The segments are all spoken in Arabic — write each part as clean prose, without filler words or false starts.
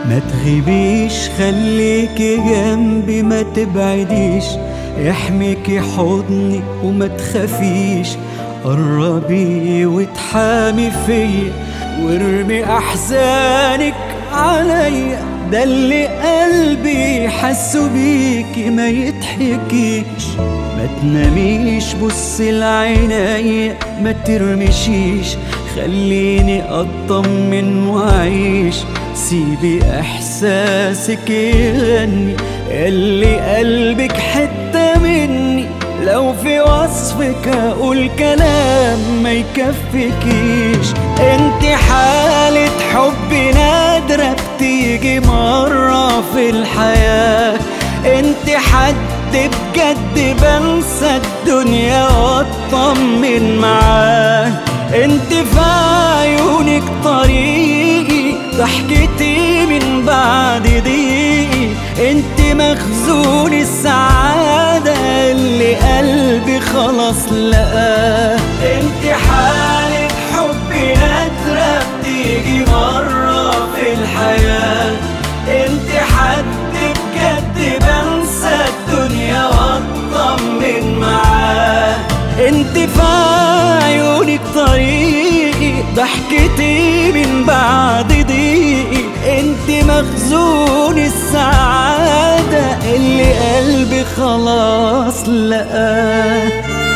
ما تغيبيش خليكي جنبي ما تبعديش، يحميكي حضني وما تخافيش، قربي وتحامي فيا وارمي احزانك عليا، ده اللي قلبي حسه بيكي ما يضحكيش. ما تناميش بصي لعينيا ما ترمشيش، خليني اطمن واعيش، سيبي احساسك يغني اللي قلبك حتة مني، لو في وصفك اقول كلام ما يكفيكيش. انت حالة حب نادرة بتيجي مرة في الحياة، انت حد بجد بنسى الدنيا واطمن معاه، انت في عيونك طريقي ضحكتي من بعد ضيقي، انت مخزون السعادة اللي قلبي خلاص لقاه. انت حالة حب نادرة بتيجي مرة في الحياة، انت حد بجد بنسى الدنيا واطمن معاه، انت في عيونك طريقي ضحكتي من بعد ضيقي، انت مخزون السعادة اللي قلبي خلاص لقاه.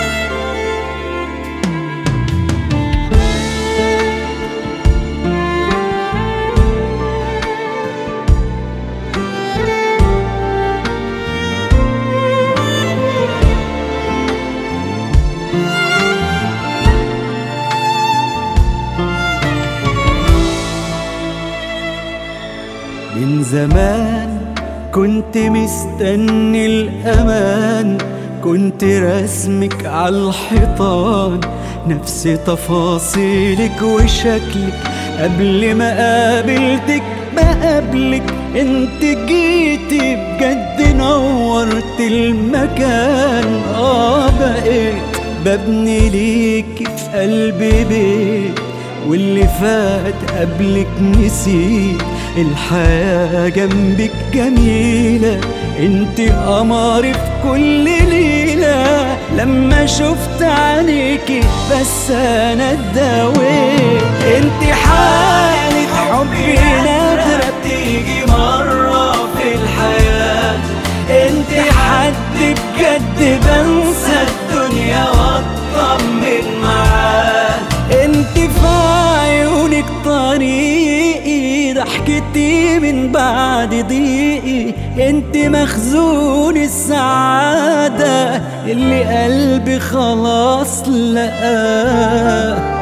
من زمان كنت مستني الأمان، كنت رسمك عالحيطان، نفس تفاصيلك وشكلك قبل ما قابلتك بقابلك، انت جيتي بجد نورت المكان. بقيت ببني ليكي في قلبي بيت، واللي فات قبلك نسيت، الحياة جنبك جميلة، انت قمري في كل ليلة، لما شفت عينيكي بس انا اتداويت. انت حالة حب نادرة بتيجي مرة في الحياة، انت حد بجد بنسى الدنيا واطمن معاه، انت في عيونك طريقي ضحكتي من بعد ضيقي، انت مخزون السعادة اللي قلبي خلاص لقاه.